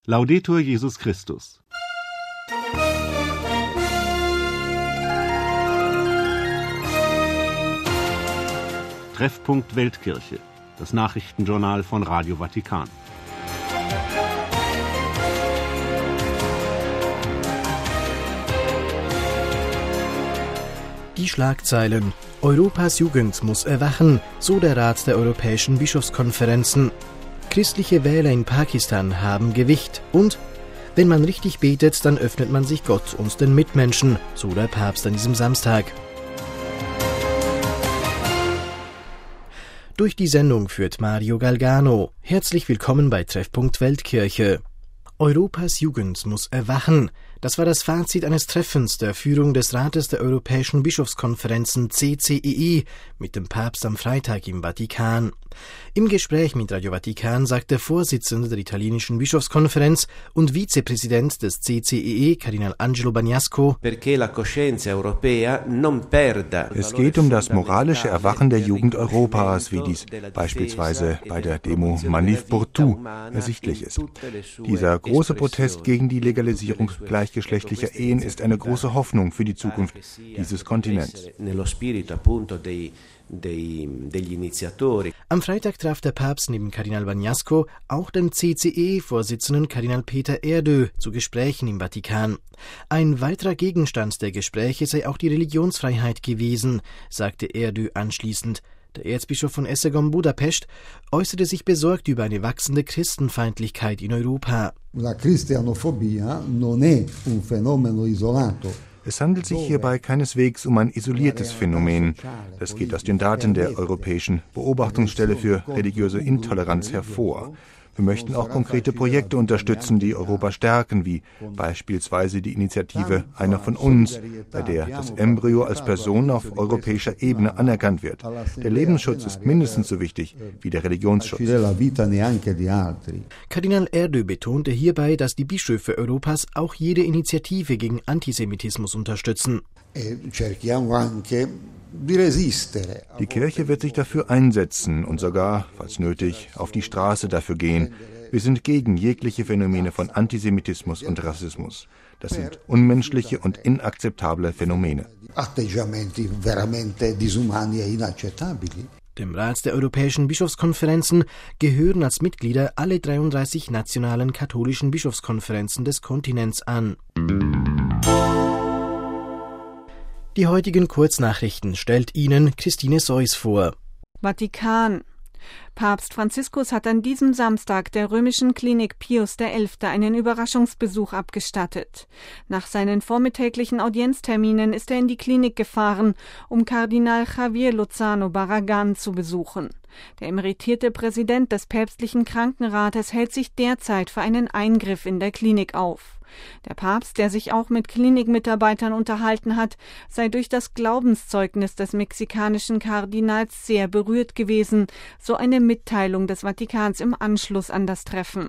Laudetur Jesus Christus. Treffpunkt Weltkirche, das Nachrichtenjournal von Radio Vatikan. Die Schlagzeilen: Europas Jugend muss erwachen, so der Rat der Europäischen Bischofskonferenzen. Christliche Wähler in Pakistan haben Gewicht und wenn man richtig betet, dann öffnet man sich Gott und den Mitmenschen, so der Papst an diesem Samstag. Durch die Sendung führt Mario Galgano. Herzlich willkommen bei Treffpunkt Weltkirche. Europas Jugend muss erwachen. Das war das Fazit eines Treffens der Führung des Rates der Europäischen Bischofskonferenzen CCEE mit dem Papst am Freitag im Vatikan. Im Gespräch mit Radio Vatikan sagt der Vorsitzende der italienischen Bischofskonferenz und Vizepräsident des CCEE, Kardinal Angelo Bagnasco: Es geht um das moralische Erwachen der Jugend Europas, wie dies beispielsweise bei der Demo Manif pour tout ersichtlich ist. Dieser große Protest gegen die Legalisierung gleichgeschlechtlicher Ehen ist eine große Hoffnung für die Zukunft dieses Kontinents. Am Freitag traf der Papst neben Kardinal Bagnasco auch den CCE-Vorsitzenden Kardinal Peter Erdő zu Gesprächen im Vatikan. Ein weiterer Gegenstand der Gespräche sei auch die Religionsfreiheit gewesen, sagte Erdő anschließend. Der Erzbischof von Esztergom-Budapest äußerte sich besorgt über eine wachsende Christenfeindlichkeit in Europa. La cristianofobia non è un fenomeno isolato. Es handelt sich hierbei keineswegs um ein isoliertes Phänomen. Das geht aus den Daten der Europäischen Beobachtungsstelle für religiöse Intoleranz hervor. Wir möchten auch konkrete Projekte unterstützen, die Europa stärken, wie beispielsweise die Initiative Einer von uns, bei der das Embryo als Person auf europäischer Ebene anerkannt wird. Der Lebensschutz ist mindestens so wichtig wie der Religionsschutz. Kardinal Erdő betonte hierbei, dass die Bischöfe Europas auch jede Initiative gegen Antisemitismus unterstützen. Die Kirche wird sich dafür einsetzen und sogar, falls nötig, auf die Straße dafür gehen. Wir sind gegen jegliche Phänomene von Antisemitismus und Rassismus. Das sind unmenschliche und inakzeptable Phänomene. Dem Rat der Europäischen Bischofskonferenzen gehören als Mitglieder alle 33 nationalen katholischen Bischofskonferenzen des Kontinents an. Die heutigen Kurznachrichten stellt Ihnen Christine Seuss vor. Vatikan. Papst Franziskus hat an diesem Samstag der römischen Klinik Pius XI. Einen Überraschungsbesuch abgestattet. Nach seinen vormittäglichen Audienzterminen ist er in die Klinik gefahren, um Kardinal Javier Lozano Barragan zu besuchen. Der emeritierte Präsident des päpstlichen Krankenrates hält sich derzeit für einen Eingriff in der Klinik auf. Der Papst, der sich auch mit Klinikmitarbeitern unterhalten hat, sei durch das Glaubenszeugnis des mexikanischen Kardinals sehr berührt gewesen, so eine Mitteilung des Vatikans im Anschluss an das Treffen.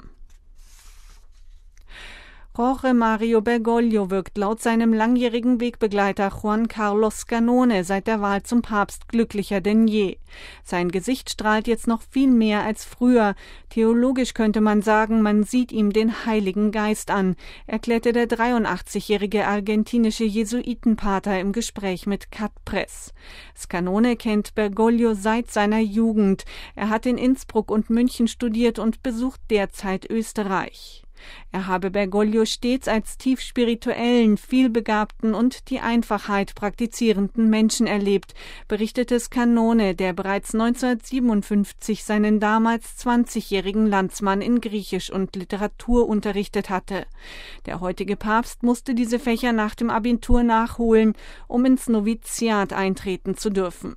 Jorge Mario Bergoglio wirkt laut seinem langjährigen Wegbegleiter Juan Carlos Scannone seit der Wahl zum Papst glücklicher denn je. Sein Gesicht strahlt jetzt noch viel mehr als früher. Theologisch könnte man sagen, man sieht ihm den Heiligen Geist an, erklärte der 83-jährige argentinische Jesuitenpater im Gespräch mit Cat Press. Scannone kennt Bergoglio seit seiner Jugend. Er hat in Innsbruck und München studiert und besucht derzeit Österreich. Er habe Bergoglio stets als tief spirituellen, vielbegabten und die Einfachheit praktizierenden Menschen erlebt, berichtete Scannone, der bereits 1957 seinen damals 20-jährigen Landsmann in Griechisch und Literatur unterrichtet hatte. Der heutige Papst musste diese Fächer nach dem Abitur nachholen, um ins Noviziat eintreten zu dürfen.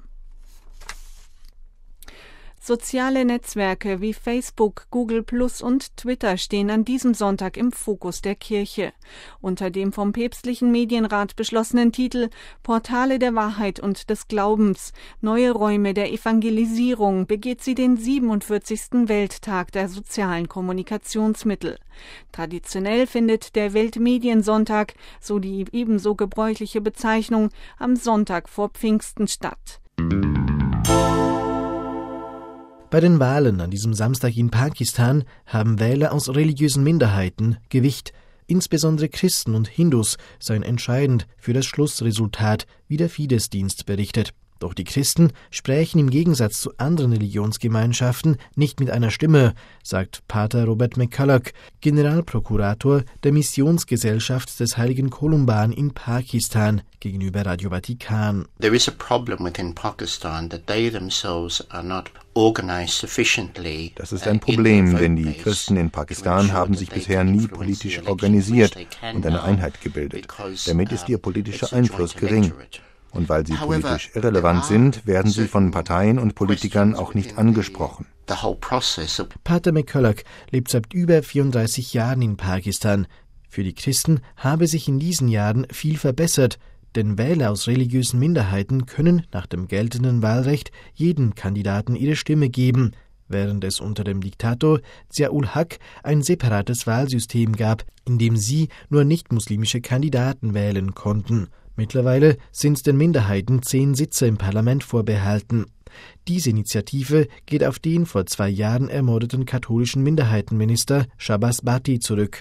Soziale Netzwerke wie Facebook, Google Plus und Twitter stehen an diesem Sonntag im Fokus der Kirche. Unter dem vom päpstlichen Medienrat beschlossenen Titel Portale der Wahrheit und des Glaubens, neue Räume der Evangelisierung begeht sie den 47. Welttag der sozialen Kommunikationsmittel. Traditionell findet der Weltmediensonntag, so die ebenso gebräuchliche Bezeichnung, am Sonntag vor Pfingsten statt. Bei den Wahlen an diesem Samstag in Pakistan haben Wähler aus religiösen Minderheiten Gewicht. Insbesondere Christen und Hindus seien entscheidend für das Schlussresultat, wie der Fidesz-Dienst berichtet. Doch die Christen sprächen im Gegensatz zu anderen Religionsgemeinschaften nicht mit einer Stimme, sagt Pater Robert McCulloch, Generalprokurator der Missionsgesellschaft des Heiligen Kolumban in Pakistan, gegenüber Radio Vatikan. There is a problem within Pakistan that they themselves are not organized sufficiently. Das ist ein Problem, denn die Christen in Pakistan haben sich bisher nie politisch organisiert und eine Einheit gebildet. Damit ist ihr politischer Einfluss gering. Und weil sie politisch irrelevant sind, werden sie von Parteien und Politikern auch nicht angesprochen. Pater McCulloch lebt seit über 34 Jahren in Pakistan. Für die Christen habe sich in diesen Jahren viel verbessert, denn Wähler aus religiösen Minderheiten können nach dem geltenden Wahlrecht jedem Kandidaten ihre Stimme geben, während es unter dem Diktator Zia-ul-Haq ein separates Wahlsystem gab, in dem sie nur nicht-muslimische Kandidaten wählen konnten. Mittlerweile sind den Minderheiten 10 Sitze im Parlament vorbehalten. Diese Initiative geht auf den vor 2 Jahren ermordeten katholischen Minderheitenminister Shahbaz Bhatti zurück.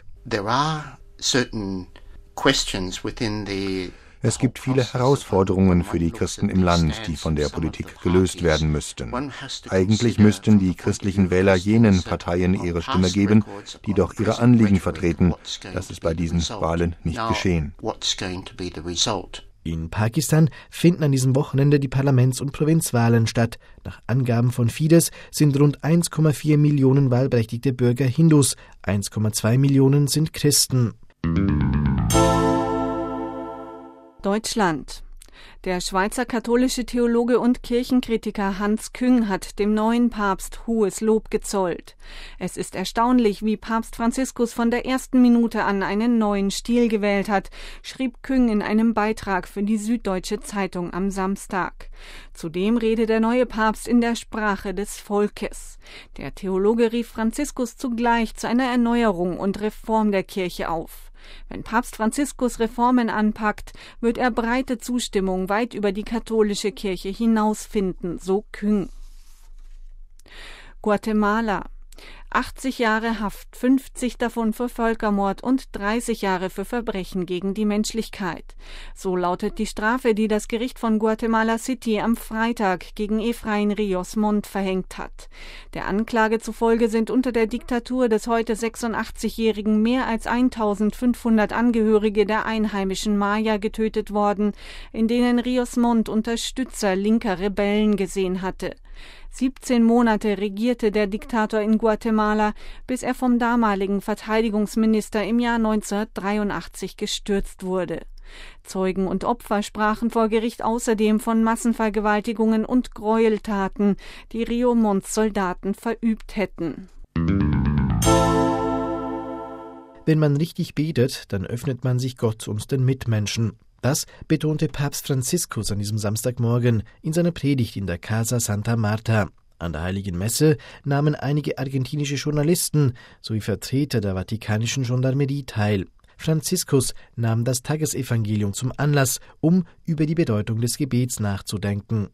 Es gibt viele Herausforderungen für die Christen im Land, die von der Politik gelöst werden müssten. Eigentlich müssten die christlichen Wähler jenen Parteien ihre Stimme geben, die doch ihre Anliegen vertreten. Das ist bei diesen Wahlen nicht geschehen. In Pakistan finden an diesem Wochenende die Parlaments- und Provinzwahlen statt. Nach Angaben von Fidesz sind rund 1,4 Millionen wahlberechtigte Bürger Hindus, 1,2 Millionen sind Christen. Deutschland. Der Schweizer katholische Theologe und Kirchenkritiker Hans Küng hat dem neuen Papst hohes Lob gezollt. Es ist erstaunlich, wie Papst Franziskus von der ersten Minute an einen neuen Stil gewählt hat, schrieb Küng in einem Beitrag für die Süddeutsche Zeitung am Samstag. Zudem rede der neue Papst in der Sprache des Volkes. Der Theologe rief Franziskus zugleich zu einer Erneuerung und Reform der Kirche auf. Wenn Papst Franziskus Reformen anpackt, wird er breite Zustimmung weit über die katholische Kirche hinaus finden, so Küng. Guatemala. 80 Jahre Haft, 50 davon für Völkermord und 30 Jahre für Verbrechen gegen die Menschlichkeit. So lautet die Strafe, die das Gericht von Guatemala City am Freitag gegen Efraín Ríos Montt verhängt hat. Der Anklage zufolge sind unter der Diktatur des heute 86-Jährigen mehr als 1500 Angehörige der einheimischen Maya getötet worden, in denen Ríos Montt Unterstützer linker Rebellen gesehen hatte. 17 Monate regierte der Diktator in Guatemala, bis er vom damaligen Verteidigungsminister im Jahr 1983 gestürzt wurde. Zeugen und Opfer sprachen vor Gericht außerdem von Massenvergewaltigungen und Gräueltaten, die Ríos Montts Soldaten verübt hätten. Wenn man richtig betet, dann öffnet man sich Gott und den Mitmenschen. Das betonte Papst Franziskus an diesem Samstagmorgen in seiner Predigt in der Casa Santa Marta. An der Heiligen Messe nahmen einige argentinische Journalisten sowie Vertreter der vatikanischen Gendarmerie teil. Franziskus nahm das Tagesevangelium zum Anlass, um über die Bedeutung des Gebets nachzudenken.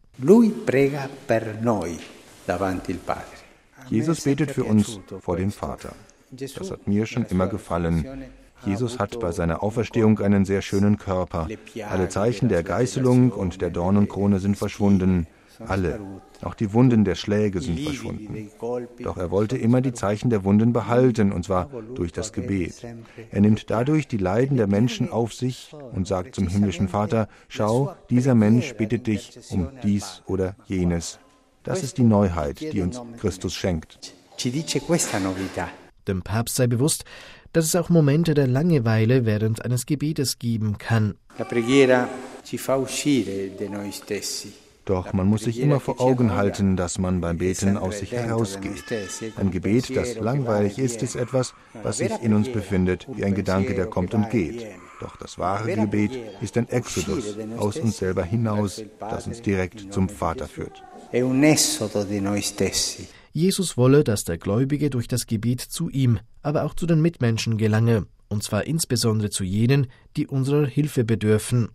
Jesus betet für uns vor den Vater. Das hat mir schon immer gefallen. Jesus hat bei seiner Auferstehung einen sehr schönen Körper. Alle Zeichen der Geißelung und der Dornenkrone sind verschwunden. Alle. Auch die Wunden der Schläge sind verschwunden. Doch er wollte immer die Zeichen der Wunden behalten, und zwar durch das Gebet. Er nimmt dadurch die Leiden der Menschen auf sich und sagt zum himmlischen Vater: Schau, dieser Mensch bittet dich um dies oder jenes. Das ist die Neuheit, die uns Christus schenkt. Dem Papst sei bewusst, dass es auch Momente der Langeweile während eines Gebetes geben kann. Doch man muss sich immer vor Augen halten, dass man beim Beten aus sich herausgeht. Ein Gebet, das langweilig ist etwas, was sich in uns befindet, wie ein Gedanke, der kommt und geht. Doch das wahre Gebet ist ein Exodus aus uns selber hinaus, das uns direkt zum Vater führt. Jesus wolle, dass der Gläubige durch das Gebet zu ihm, aber auch zu den Mitmenschen gelange, und zwar insbesondere zu jenen, die unserer Hilfe bedürfen.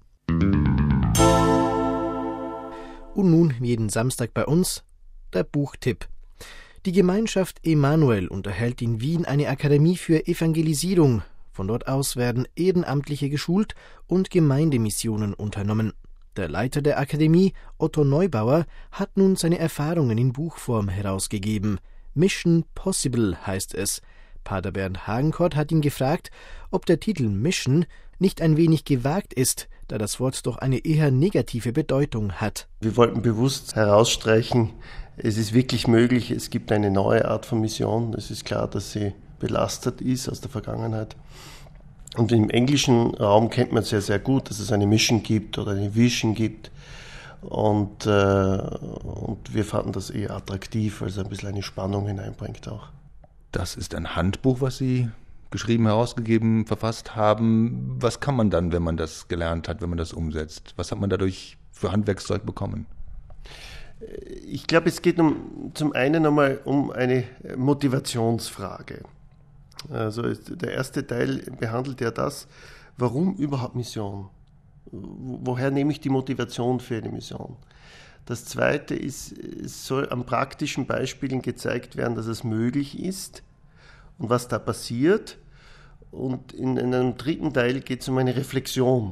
Und nun jeden Samstag bei uns der Buchtipp. Die Gemeinschaft Emanuel unterhält in Wien eine Akademie für Evangelisierung. Von dort aus werden Ehrenamtliche geschult und Gemeindemissionen unternommen. Der Leiter der Akademie, Otto Neubauer, hat nun seine Erfahrungen in Buchform herausgegeben. Mission Possible heißt es. Pater Bernd Hagenkort hat ihn gefragt, ob der Titel Mission nicht ein wenig gewagt ist, da das Wort doch eine eher negative Bedeutung hat. Wir wollten bewusst herausstreichen, es ist wirklich möglich, es gibt eine neue Art von Mission. Es ist klar, dass sie belastet ist aus der Vergangenheit. Und im englischen Raum kennt man es ja sehr gut, dass es eine Mission gibt oder eine Vision gibt. Und wir fanden das eher attraktiv, weil es ein bisschen eine Spannung hineinbringt auch. Das ist ein Handbuch, was Sie geschrieben, herausgegeben, verfasst haben. Was kann man dann, wenn man das gelernt hat, wenn man das umsetzt? Was hat man dadurch für Handwerkszeug bekommen? Ich glaube, es geht zum einen einmal um eine Motivationsfrage. Also der erste Teil behandelt ja das, warum überhaupt Mission? Woher nehme ich die Motivation für eine Mission? Das zweite ist, es soll an praktischen Beispielen gezeigt werden, dass es möglich ist und was da passiert. Und in einem dritten Teil geht es um eine Reflexion.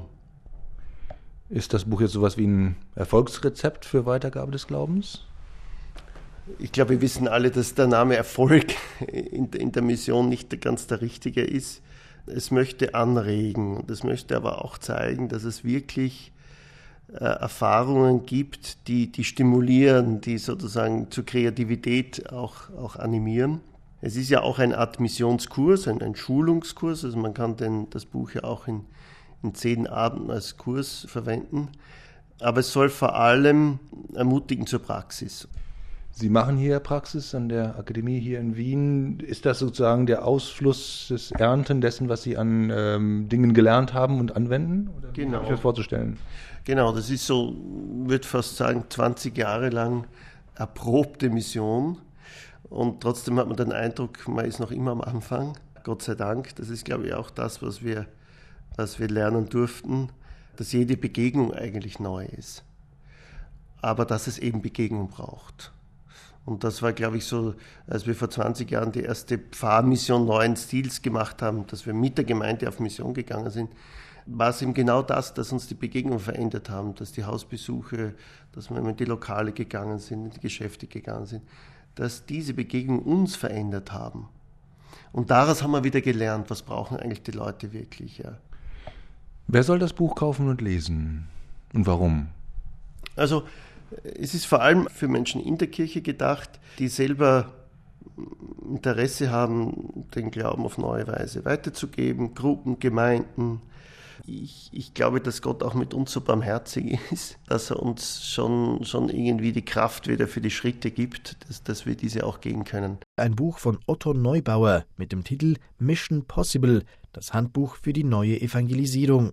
Ist das Buch jetzt sowas wie ein Erfolgsrezept für Weitergabe des Glaubens? Ich glaube, wir wissen alle, dass der Name Erfolg in der Mission nicht ganz der richtige ist. Es möchte anregen und es möchte aber auch zeigen, dass es wirklich Erfahrungen gibt, die stimulieren, die sozusagen zur Kreativität auch animieren. Es ist ja auch eine Art Missionskurs, ein Schulungskurs, also man kann das Buch ja auch in 10 Abenden als Kurs verwenden, aber es soll vor allem ermutigen zur Praxis. Sie machen hier Praxis an der Akademie hier in Wien. Ist das sozusagen der Ausfluss des Ernten dessen, was Sie an Dingen gelernt haben und anwenden? Oder genau. Wie habe ich das vorzustellen? Genau, das ist so, würde fast sagen, 20 Jahre lang erprobte Mission. Und trotzdem hat man den Eindruck, man ist noch immer am Anfang. Gott sei Dank, das ist, glaube ich, auch das, was wir lernen durften, dass jede Begegnung eigentlich neu ist. Aber dass es eben Begegnung braucht. Und das war, glaube ich, so, als wir vor 20 Jahren die erste Pfarrmission neuen Stils gemacht haben, dass wir mit der Gemeinde auf Mission gegangen sind, war es eben genau das, dass uns die Begegnungen verändert haben, dass die Hausbesuche, dass wir in die Lokale gegangen sind, in die Geschäfte gegangen sind, dass diese Begegnungen uns verändert haben. Und daraus haben wir wieder gelernt, was brauchen eigentlich die Leute wirklich. Ja. Wer soll das Buch kaufen und lesen? Und warum? Also, es ist vor allem für Menschen in der Kirche gedacht, die selber Interesse haben, den Glauben auf neue Weise weiterzugeben, Gruppen, Gemeinden. Ich glaube, dass Gott auch mit uns so barmherzig ist, dass er uns schon irgendwie die Kraft wieder für die Schritte gibt, dass wir diese auch gehen können. Ein Buch von Otto Neubauer mit dem Titel Mission Possible, das Handbuch für die neue Evangelisierung.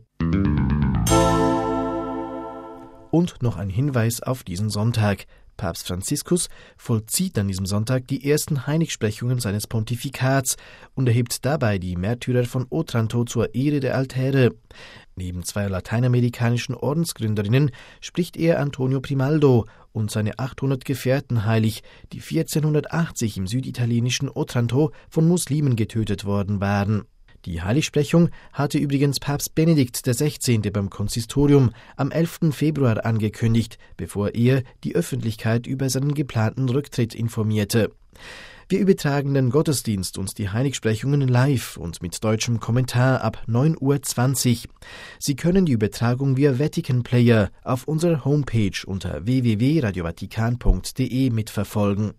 Und noch ein Hinweis auf diesen Sonntag. Papst Franziskus vollzieht an diesem Sonntag die ersten Heiligsprechungen seines Pontifikats und erhebt dabei die Märtyrer von Otranto zur Ehre der Altäre. Neben 2 lateinamerikanischen Ordensgründerinnen spricht er Antonio Primaldo und seine 800 Gefährten heilig, die 1480 im süditalienischen Otranto von Muslimen getötet worden waren. Die Heiligsprechung hatte übrigens Papst Benedikt XVI. Beim Konsistorium am 11. Februar angekündigt, bevor er die Öffentlichkeit über seinen geplanten Rücktritt informierte. Wir übertragen den Gottesdienst und die Heiligsprechungen live und mit deutschem Kommentar ab 9:20 Uhr. Sie können die Übertragung via Vatican Player auf unserer Homepage unter www.radiovatikan.de mitverfolgen.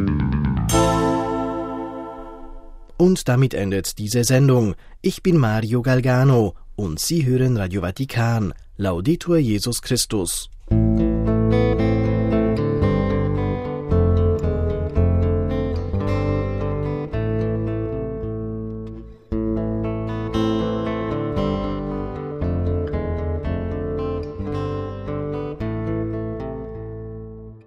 Und damit endet diese Sendung. Ich bin Mario Galgano und Sie hören Radio Vatikan. Laudetur Jesus Christus.